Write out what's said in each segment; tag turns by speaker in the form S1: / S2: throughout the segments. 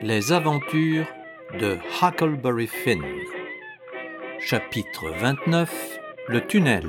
S1: Les aventures de Huckleberry Finn. Chapitre 29. Le tunnel.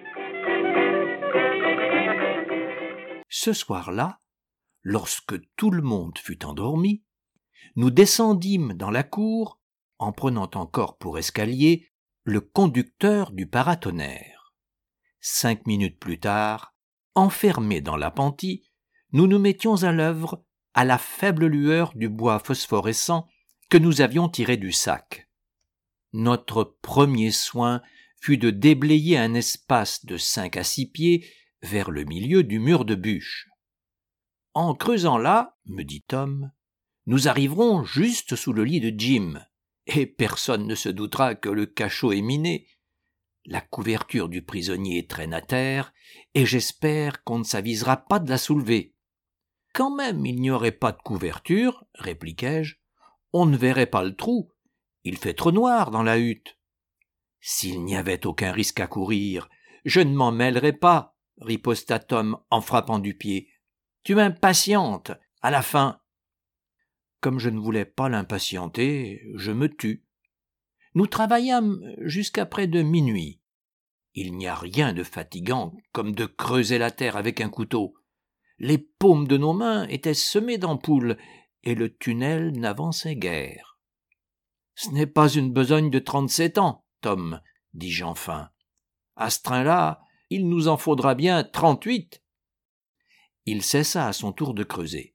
S1: Ce soir-là, lorsque tout le monde fut endormi, nous descendîmes dans la cour en prenant encore pour escalier le conducteur du paratonnerre. 5 minutes plus tard, enfermés dans l'appentis, nous nous mettions à l'œuvre à la faible lueur du bois phosphorescent que nous avions tiré du sac. Notre premier soin fut de déblayer un espace de 5 à 6 pieds vers le milieu du mur de bûches. En creusant là, me dit Tom, nous arriverons juste sous le lit de Jim, et personne ne se doutera que le cachot est miné. La couverture du prisonnier traîne à terre, et j'espère qu'on ne s'avisera pas de la soulever. Quand même il n'y aurait pas de couverture, répliquai-je, on ne verrait pas le trou, il fait trop noir dans la hutte. S'il n'y avait aucun risque à courir, je ne m'en mêlerais pas, riposta Tom en frappant du pied. Tu m'impatientes, à la fin. Comme je ne voulais pas l'impatienter, je me tus. Nous travaillâmes jusqu'à près de minuit. Il n'y a rien de fatigant comme de creuser la terre avec un couteau. Les paumes de nos mains étaient semées d'ampoules, et le tunnel n'avançait guère. « Ce n'est pas une besogne de 37 ans, Tom, dis-je enfin. À ce train-là, il nous en faudra bien 38. Il cessa à son tour de creuser.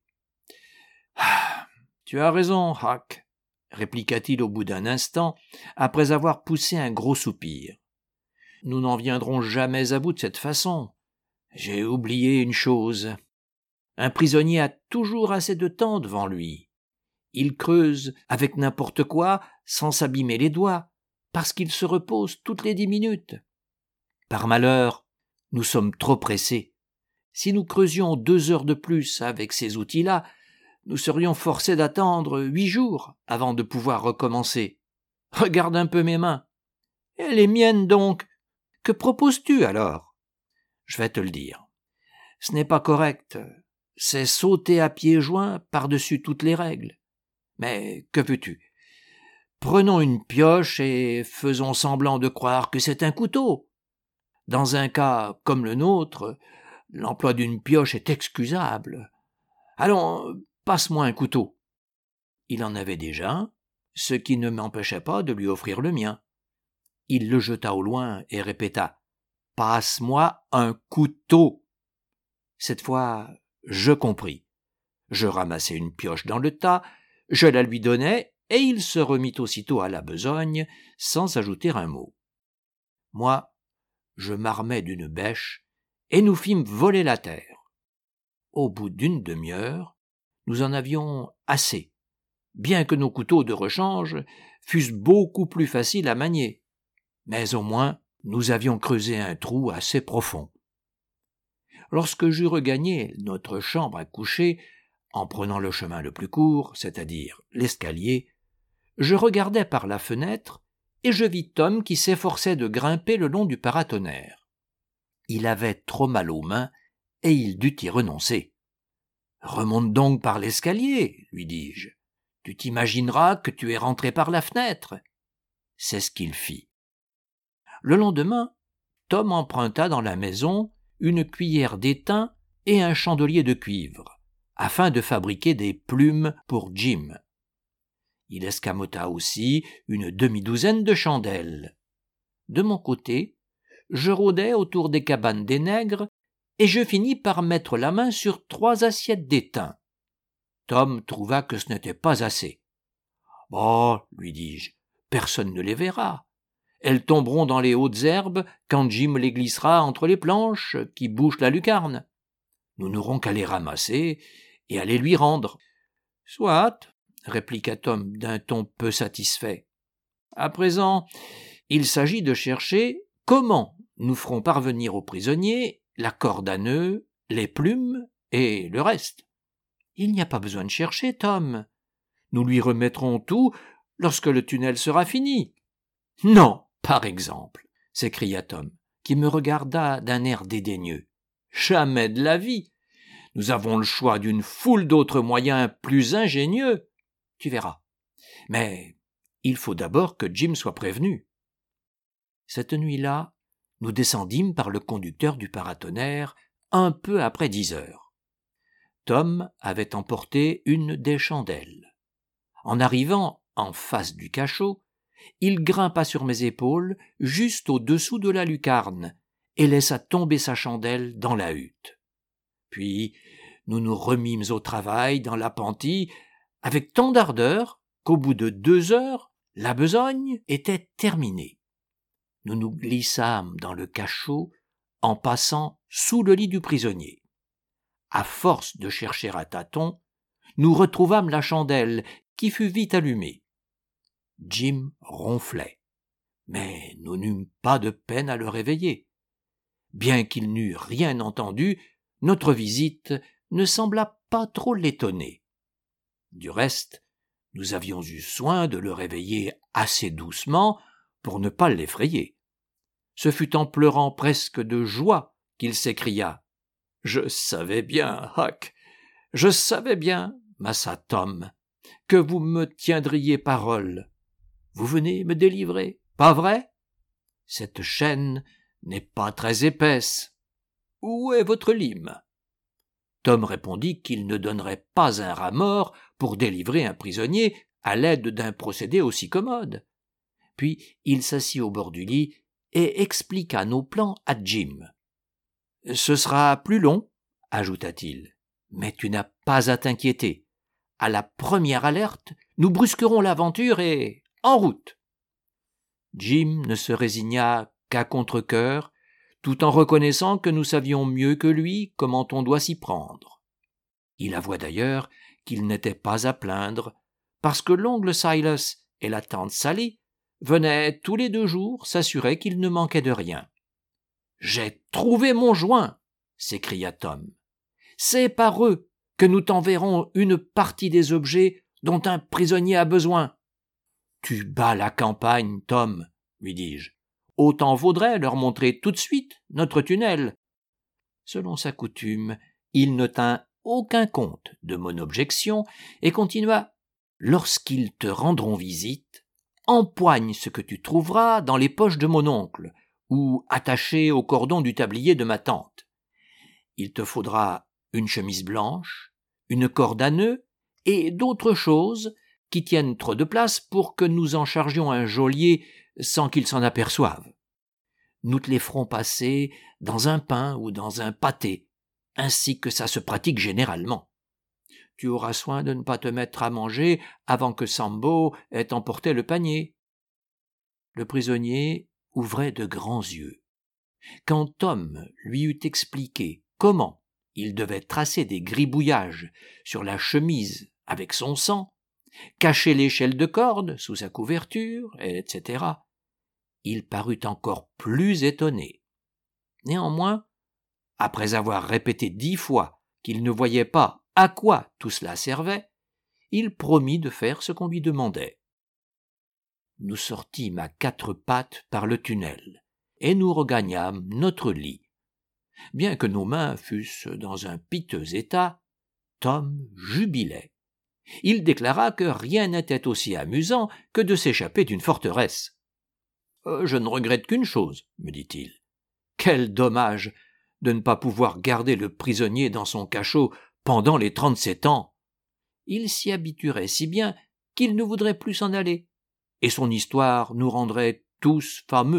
S1: Ah, « Tu as raison, Huck, répliqua-t-il au bout d'un instant, après avoir poussé un gros soupir. Nous n'en viendrons jamais à bout de cette façon. J'ai oublié une chose. Un prisonnier a toujours assez de temps devant lui. Il creuse avec n'importe quoi sans s'abîmer les doigts, parce qu'il se repose toutes les 10 minutes. Par malheur, nous sommes trop pressés. Si nous creusions 2 heures de plus avec ces outils-là, nous serions forcés d'attendre 8 jours avant de pouvoir recommencer. Regarde un peu mes mains. Et les miennes donc. Que proposes-tu alors? Je vais te le dire. Ce n'est pas correct. C'est sauter à pieds joints par-dessus toutes les règles. Mais que veux-tu? Prenons une pioche et faisons semblant de croire que c'est un couteau. Dans un cas comme le nôtre, l'emploi d'une pioche est excusable. Allons, passe-moi un couteau. Il en avait déjà un, ce qui ne m'empêchait pas de lui offrir le mien. Il le jeta au loin et répéta « Passe-moi un couteau !» Cette fois, je compris. Je ramassai une pioche dans le tas, je la lui donnai, et il se remit aussitôt à la besogne, sans ajouter un mot. Moi, je m'armai d'une bêche, et nous fîmes voler la terre. Au bout d'une demi-heure, nous en avions assez, bien que nos couteaux de rechange fussent beaucoup plus faciles à manier. Mais au moins, nous avions creusé un trou assez profond. Lorsque j'eus regagné notre chambre à coucher, en prenant le chemin le plus court, c'est-à-dire l'escalier, je regardai par la fenêtre et je vis Tom qui s'efforçait de grimper le long du paratonnerre. Il avait trop mal aux mains et il dut y renoncer. « Remonte donc par l'escalier, lui dis-je. Tu t'imagineras que tu es rentré par la fenêtre. » C'est ce qu'il fit. Le lendemain, Tom emprunta dans la maison une cuillère d'étain et un chandelier de cuivre, afin de fabriquer des plumes pour Jim. Il escamota aussi une demi-douzaine de chandelles. De mon côté, je rôdai autour des cabanes des nègres et je finis par mettre la main sur 3 assiettes d'étain. Tom trouva que ce n'était pas assez. « Oh, lui dis-je, personne ne les verra. Elles tomberont dans les hautes herbes quand Jim les glissera entre les planches qui bouchent la lucarne. Nous n'aurons qu'à les ramasser et à les lui rendre. »« Soit, » répliqua Tom d'un ton peu satisfait. « À présent, il s'agit de chercher comment nous ferons parvenir au prisonnier la corde à nœuds, les plumes et le reste. »« Il n'y a pas besoin de chercher, Tom. Nous lui remettrons tout lorsque le tunnel sera fini. »« Non, par exemple, » s'écria Tom, qui me regarda d'un air dédaigneux. « Jamais de la vie. Nous avons le choix d'une foule d'autres moyens plus ingénieux. tu verras. Mais il faut d'abord que Jim soit prévenu. » Cette nuit-là, nous descendîmes par le conducteur du paratonnerre un peu après 10 heures. Tom avait emporté une des chandelles. En arrivant en face du cachot, il grimpa sur mes épaules juste au-dessous de la lucarne et laissa tomber sa chandelle dans la hutte. Puis nous nous remîmes au travail dans l'appentis avec tant d'ardeur qu'au bout de 2 heures, la besogne était terminée. Nous nous glissâmes dans le cachot en passant sous le lit du prisonnier. À force de chercher à tâtons, nous retrouvâmes la chandelle qui fut vite allumée. Jim ronflait, mais nous n'eûmes pas de peine à le réveiller. Bien qu'il n'eût rien entendu, notre visite ne sembla pas trop l'étonner. Du reste, nous avions eu soin de le réveiller assez doucement pour ne pas l'effrayer. Ce fut en pleurant presque de joie qu'il s'écria. « Je savais bien, Huck, je savais bien, massa Tom, que vous me tiendriez parole. Vous venez me délivrer, pas vrai? Cette chaîne n'est pas très épaisse. Où est votre lime? » Tom répondit qu'il ne donnerait pas un rat mort pour délivrer un prisonnier à l'aide d'un procédé aussi commode. Puis il s'assit au bord du lit et expliqua nos plans à Jim. « Ce sera plus long, » ajouta-t-il, « mais tu n'as pas à t'inquiéter. À la première alerte, nous brusquerons l'aventure et en route. » Jim ne se résigna qu'à contre-cœur, tout en reconnaissant que nous savions mieux que lui comment on doit s'y prendre. Il avoua d'ailleurs qu'il n'était pas à plaindre, parce que l'oncle Silas et la tante Sally venaient tous les 2 jours s'assurer qu'il ne manquait de rien. « J'ai trouvé mon joint !» s'écria Tom. « C'est par eux que nous t'enverrons une partie des objets dont un prisonnier a besoin. »« Tu bats la campagne, Tom, » lui dis-je. « Autant vaudrait leur montrer tout de suite notre tunnel. » Selon sa coutume, il ne tint aucun compte de mon objection et continua. « Lorsqu'ils te rendront visite, empoigne ce que tu trouveras dans les poches de mon oncle ou attaché au cordon du tablier de ma tante. Il te faudra une chemise blanche, une corde à nœuds et d'autres choses qui tiennent trop de place pour que nous en chargions un geôlier sans qu'il s'en aperçoive. Nous te les ferons passer dans un pain ou dans un pâté, ainsi que ça se pratique généralement. Tu auras soin de ne pas te mettre à manger avant que Sambo ait emporté le panier. » Le prisonnier ouvrait de grands yeux. Quand Tom lui eut expliqué comment il devait tracer des gribouillages sur la chemise avec son sang, cacher l'échelle de corde sous sa couverture, etc., il parut encore plus étonné. Néanmoins, après avoir répété 10 fois qu'il ne voyait pas à quoi tout cela servait, il promit de faire ce qu'on lui demandait. Nous sortîmes à 4 pattes par le tunnel, et nous regagnâmes notre lit. Bien que nos mains fussent dans un piteux état, Tom jubilait. Il déclara que rien n'était aussi amusant que de s'échapper d'une forteresse. « Je ne regrette qu'une chose, » me dit-il. « Quel dommage de ne pas pouvoir garder le prisonnier dans son cachot pendant les 37 ans. Il s'y habituerait si bien qu'il ne voudrait plus s'en aller, et son histoire nous rendrait tous fameux. »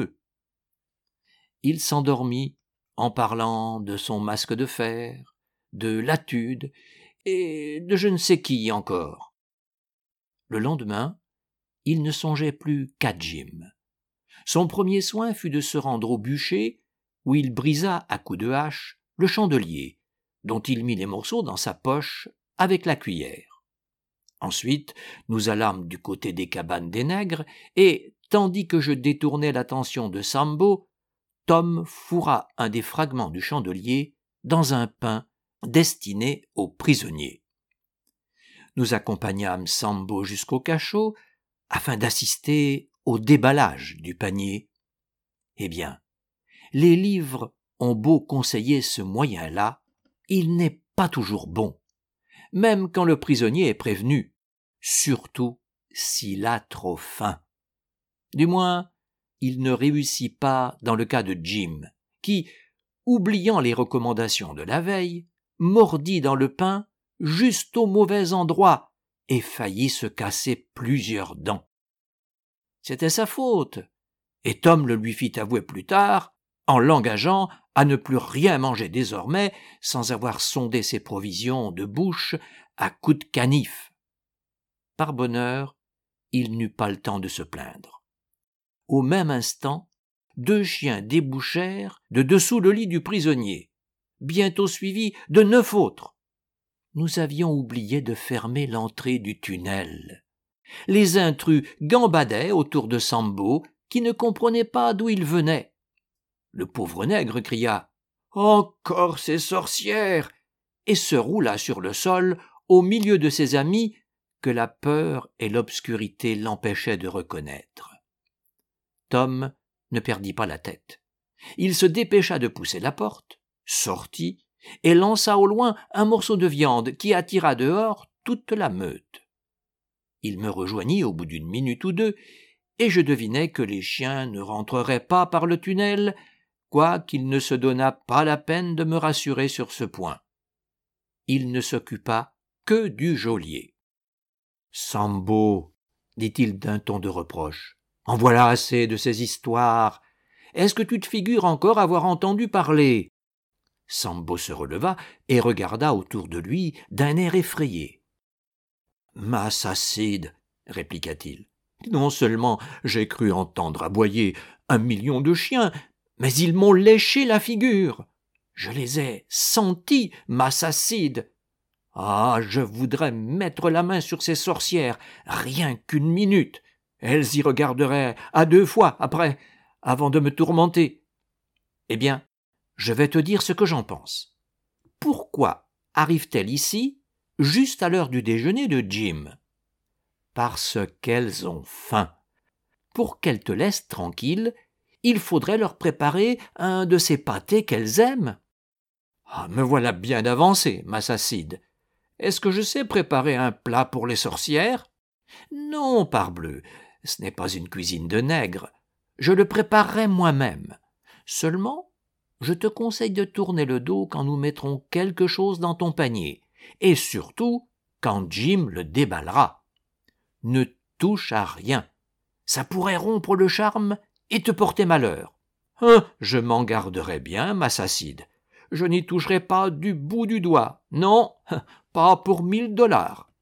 S1: Il s'endormit en parlant de son masque de fer, de Latude et de je ne sais qui encore. Le lendemain, il ne songeait plus qu'à Jim. Son premier soin fut de se rendre au bûcher, où il brisa à coups de hache le chandelier, dont il mit les morceaux dans sa poche avec la cuillère. Ensuite, nous allâmes du côté des cabanes des nègres, et, tandis que je détournais l'attention de Sambo, Tom fourra un des fragments du chandelier dans un pain destiné aux prisonniers. Nous accompagnâmes Sambo jusqu'au cachot, afin d'assister au déballage du panier. Eh bien, les livres ont beau conseiller ce moyen-là, il n'est pas toujours bon, même quand le prisonnier est prévenu, surtout s'il a trop faim. Du moins, il ne réussit pas dans le cas de Jim, qui, oubliant les recommandations de la veille, mordit dans le pain juste au mauvais endroit et faillit se casser plusieurs dents. C'était sa faute, et Tom le lui fit avouer plus tard, en l'engageant à ne plus rien manger désormais sans avoir sondé ses provisions de bouche à coups de canif. Par bonheur, il n'eut pas le temps de se plaindre. Au même instant, 2 chiens débouchèrent de dessous le lit du prisonnier, bientôt suivis de 9 autres. Nous avions oublié de fermer l'entrée du tunnel. Les intrus gambadaient autour de Sambo, qui ne comprenait pas d'où ils venaient. Le pauvre nègre cria « Encore ces sorcières !» et se roula sur le sol au milieu de ses amis que la peur et l'obscurité l'empêchaient de reconnaître. Tom ne perdit pas la tête. Il se dépêcha de pousser la porte, sortit et lança au loin un morceau de viande qui attira dehors toute la meute. Il me rejoignit au bout d'une minute ou deux, et je devinai que les chiens ne rentreraient pas par le tunnel, quoiqu'il ne se donnât pas la peine de me rassurer sur ce point. Il ne s'occupa que du geôlier. « Sambo, dit-il d'un ton de reproche, en voilà assez de ces histoires. Est-ce que tu te figures encore avoir entendu parler ?» Sambo se releva et regarda autour de lui d'un air effrayé. « Massacide, répliqua-t-il. Non seulement j'ai cru entendre aboyer 1 million de chiens, mais ils m'ont léché la figure. Je les ai sentis, massacide. Ah, je voudrais mettre la main sur ces sorcières, rien qu'une minute. Elles y regarderaient à 2 fois après, avant de me tourmenter. Eh bien, je vais te dire ce que j'en pense. Pourquoi arrive-t-elle ici, juste à l'heure du déjeuner de Jim ? Parce qu'elles ont faim. Pour qu'elles te laissent tranquille, il faudrait leur préparer un de ces pâtés qu'elles aiment. Ah, me voilà bien avancé, massacide. Est-ce que je sais préparer un plat pour les sorcières ? Non, parbleu, ce n'est pas une cuisine de nègre. Je le préparerai moi-même. Seulement, je te conseille de tourner le dos quand nous mettrons quelque chose dans ton panier, et surtout quand Jim le déballera. Ne touche à rien. Ça pourrait rompre le charme et te porter malheur. Je m'en garderai bien, massacide. Je n'y toucherai pas du bout du doigt. Non, pas pour $1000.